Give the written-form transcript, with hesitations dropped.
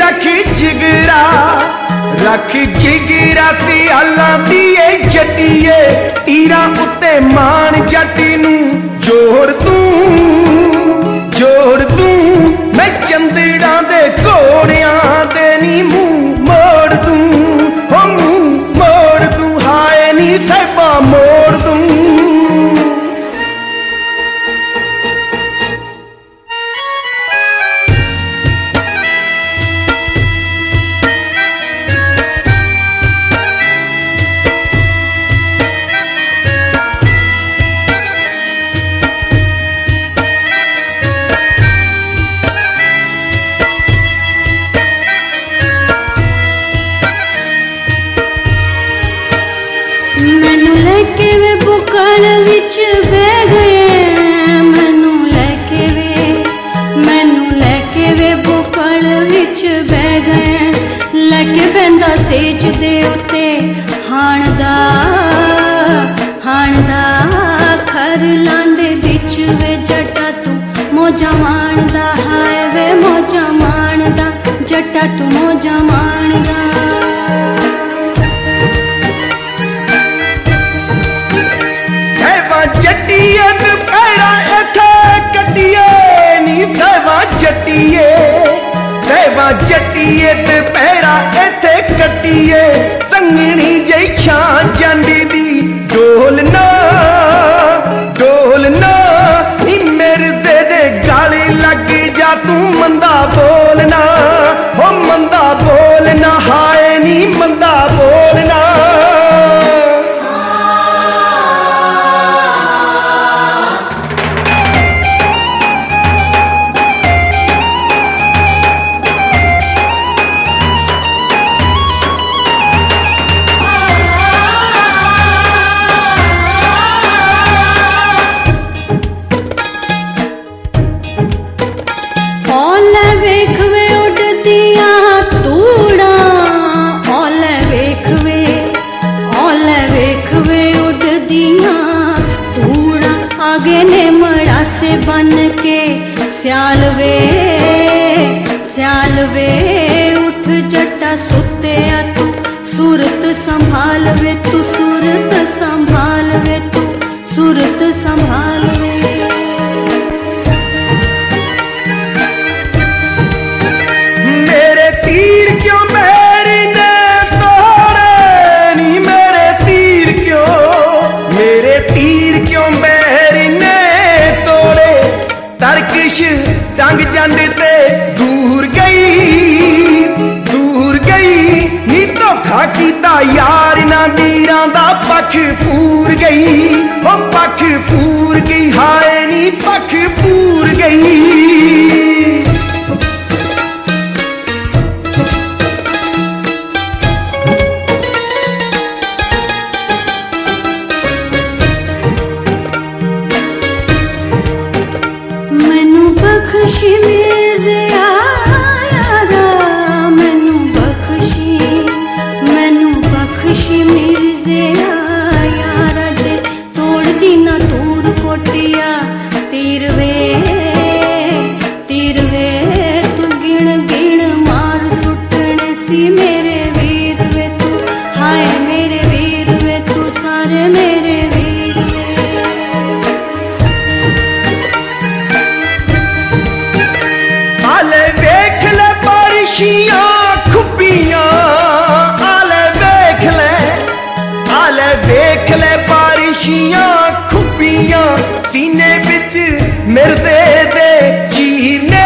रख जिगरा, रख जिगरा सियालां दी ए जट्टीए, तीरां उत्ते मान जट नूं जोड़ तूं, जोड़ तूं। मैं चंदड़ा दे घोड़ियां दे नी मूंह मोड़ दूं, हो मूंह मोड़ दूं, हाय नी साहिबा मोड़ दूं। मैनू लैके वे बुकल विच बह गए, मैनू लैके वे बुकल विच बह गए। लैके बहंदा सेज दे उत्ते हाण दा खर लांदे बिच वे जट्टा तू मौजा माणदा, हाय वे मौजा माणदा, जट्टा तू मौजा माणदा। जट्टीए ते पैरा इत्थे कट्टिए नी सहवा जट्टीए, सहवा जट्टीए ते पैरा इत्थे कट्टिए। संगनी जई छां जांडी दी डोलना, डोलना नी मिर्जे दे गाली लग जा तू मंदा बोलना, हो मंदा बोलना, हाय नी मंदा बोलना। आगे ने मड़ा से बन के स्याल वे उठ जट्टा सुते आ तू सूरत संभाल वे, तू सूरत संभाल वे, तू सूरत संभाल वे। मेरे तीर क्यों मेरी ने तोड़े नी, मेरे तीर क्यों मेरी ने तोड़े। तरकिश जंग जंड ते दूर गई नी, धोखा कीता यार ना मीरां दा पख पूर गई, ओ पख पूर गई, हाय नी पख पूर गई। बख्शी मेरे यारा, मैनू बख्शी मेरे यारा, जे तोड़ दी ना दूर कोटिया तीर वे तू गिण गिण मार सुटने सी मेरे वीर वे, तू हाय मेरे वीर वे, तू सारे मेरे वीर वे। आले वेख ले बारिशियां खुबियां, आले वेख ले बारिशियां खुबियां। सीने बिच मिर्जे दे चीर ने